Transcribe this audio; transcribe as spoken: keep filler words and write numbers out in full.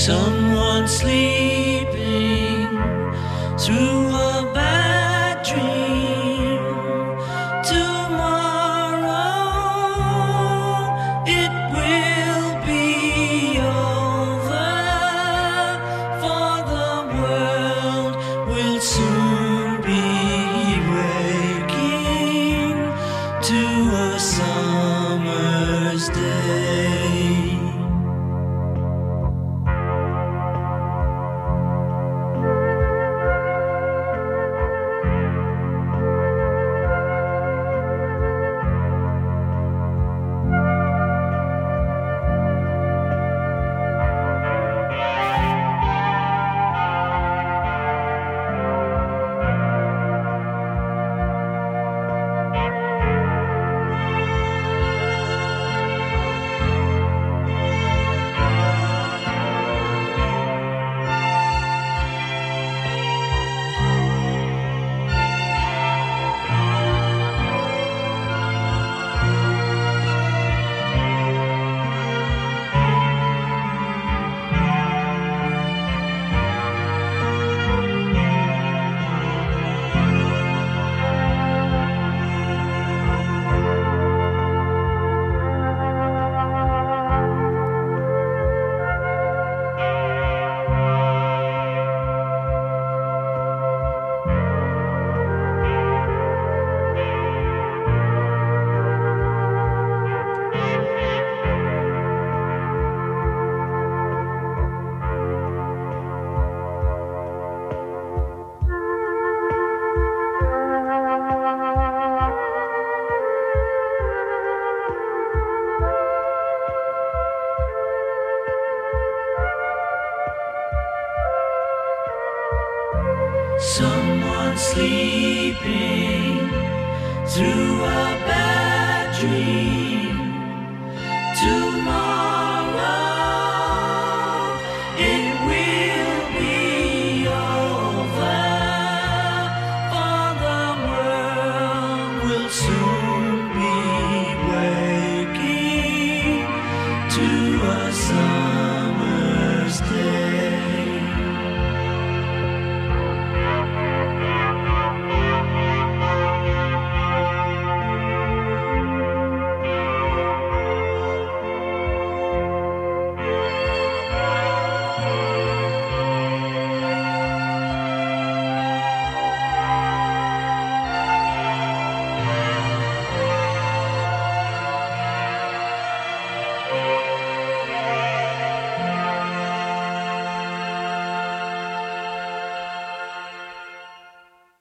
Someone sleeping through a bad dream. Tomorrow it will be over, for the world will soon be waking to a summer's day. Someone sleeping through a bad dream. Tomorrow it will be over, for the world will soon be waking to a sun.